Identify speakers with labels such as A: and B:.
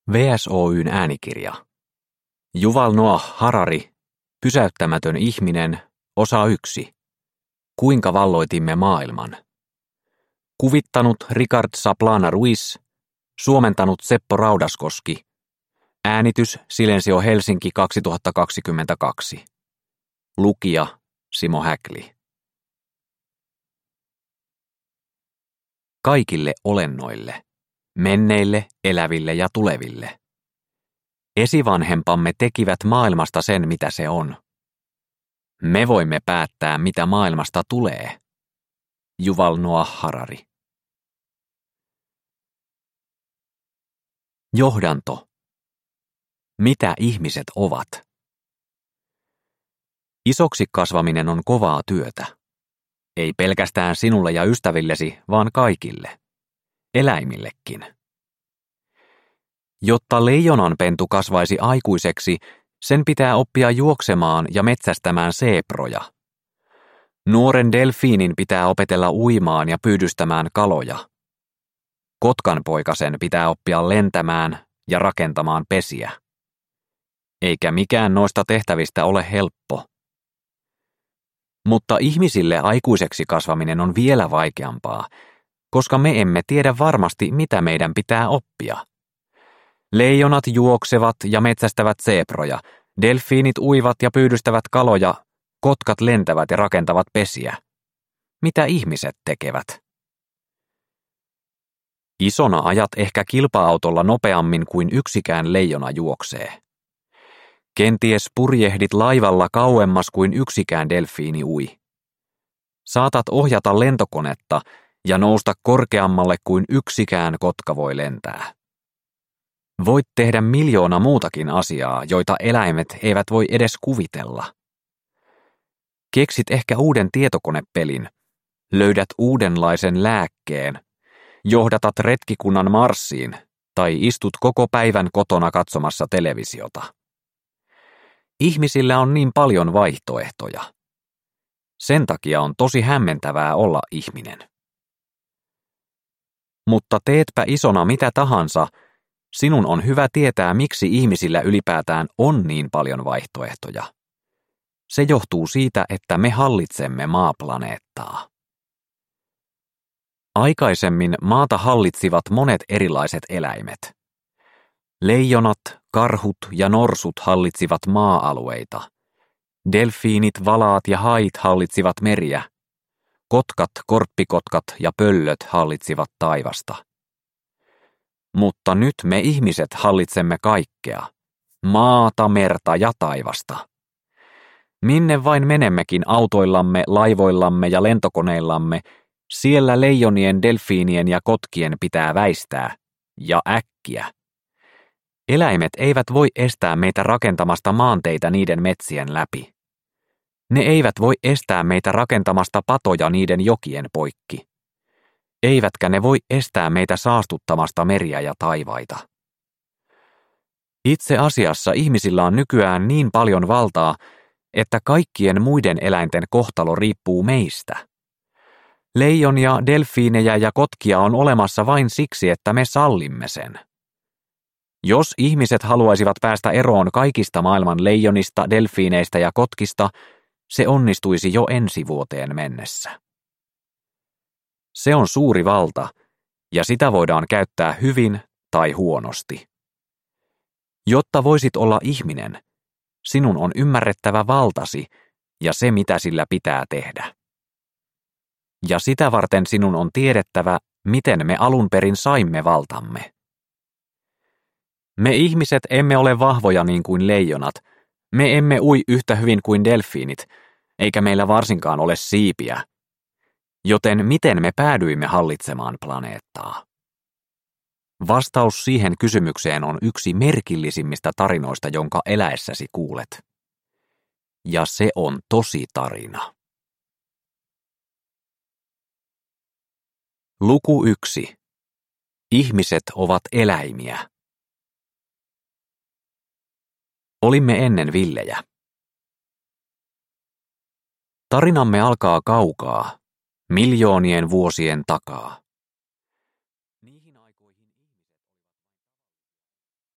A: VSOY:n äänikirja. Yuval Noah Harari, Pysäyttämätön ihminen, osa 1. Kuinka valloitimme maailman. Kuvittanut Richard Saplana Ruiz, suomentanut Seppo Raudaskoski. Äänitys Silensio Helsinki 2022. Lukija Simo Häkli. Kaikille olennoille, menneille, eläville ja tuleville. Esivanhempamme tekivät maailmasta sen, mitä se on. Me voimme päättää, mitä maailmasta tulee. Yuval Noah Harari. Johdanto. Mitä ihmiset ovat? Isoksi kasvaminen on kovaa työtä. Ei pelkästään sinulle ja ystävillesi, vaan kaikille. Eläimillekin. Jotta leijonanpentu kasvaisi aikuiseksi, sen pitää oppia juoksemaan ja metsästämään seeproja. Nuoren delfiinin pitää opetella uimaan ja pyydystämään kaloja. Kotkanpoikasen pitää oppia lentämään ja rakentamaan pesiä. Eikä mikään noista tehtävistä ole helppo. Mutta ihmisille aikuiseksi kasvaminen on vielä vaikeampaa, koska me emme tiedä varmasti, mitä meidän pitää oppia. Leijonat juoksevat ja metsästävät seeproja, delfiinit uivat ja pyydystävät kaloja, kotkat lentävät ja rakentavat pesiä. Mitä ihmiset tekevät? Isona ajat ehkä kilpa-autolla nopeammin kuin yksikään leijona juoksee. Kenties purjehdit laivalla kauemmas kuin yksikään delfiini ui. Saatat ohjata lentokonetta ja nousta korkeammalle kuin yksikään kotka voi lentää. Voit tehdä 1,000,000 muutakin asiaa, joita eläimet eivät voi edes kuvitella. Keksit ehkä uuden tietokonepelin, löydät uudenlaisen lääkkeen, johdatat retkikunnan Marsiin tai istut koko päivän kotona katsomassa televisiota. Ihmisillä on niin paljon vaihtoehtoja. Sen takia on tosi hämmentävää olla ihminen. Mutta teetpä isona mitä tahansa, sinun on hyvä tietää, miksi ihmisillä ylipäätään on niin paljon vaihtoehtoja. Se johtuu siitä, että me hallitsemme maaplaneettaa. Aikaisemmin maata hallitsivat monet erilaiset eläimet. Leijonat, karhut ja norsut hallitsivat maa-alueita. Delfiinit, valaat ja hait hallitsivat meriä. Kotkat, korppikotkat ja pöllöt hallitsivat taivasta. Mutta nyt me ihmiset hallitsemme kaikkea. Maata, merta ja taivasta. Minne vain menemmekin autoillamme, laivoillamme ja lentokoneillamme, siellä leijonien, delfiinien ja kotkien pitää väistää. Ja äkkiä. Eläimet eivät voi estää meitä rakentamasta maanteitä niiden metsien läpi. Ne eivät voi estää meitä rakentamasta patoja niiden jokien poikki. Eivätkä ne voi estää meitä saastuttamasta meriä ja taivaita. Itse asiassa ihmisillä on nykyään niin paljon valtaa, että kaikkien muiden eläinten kohtalo riippuu meistä. Leijonia, delfiinejä ja kotkia on olemassa vain siksi, että me sallimme sen. Jos ihmiset haluaisivat päästä eroon kaikista maailman leijonista, delfiineistä ja kotkista, se onnistuisi jo ensi vuoteen mennessä. Se on suuri valta, ja sitä voidaan käyttää hyvin tai huonosti. Jotta voisit olla ihminen, sinun on ymmärrettävä valtasi ja se, mitä sillä pitää tehdä. Ja sitä varten sinun on tiedettävä, miten me alun perin saimme valtamme. Me ihmiset emme ole vahvoja niin kuin leijonat, me emme ui yhtä hyvin kuin delfiinit, eikä meillä varsinkaan ole siipiä. Joten miten me päädyimme hallitsemaan planeettaa? Vastaus siihen kysymykseen on yksi merkillisimmistä tarinoista, jonka eläessäsi kuulet. Ja se on tosi tarina. Luku 1. Ihmiset ovat eläimiä. Olimme ennen villejä. Tarinamme alkaa kaukaa, miljoonien vuosien takaa.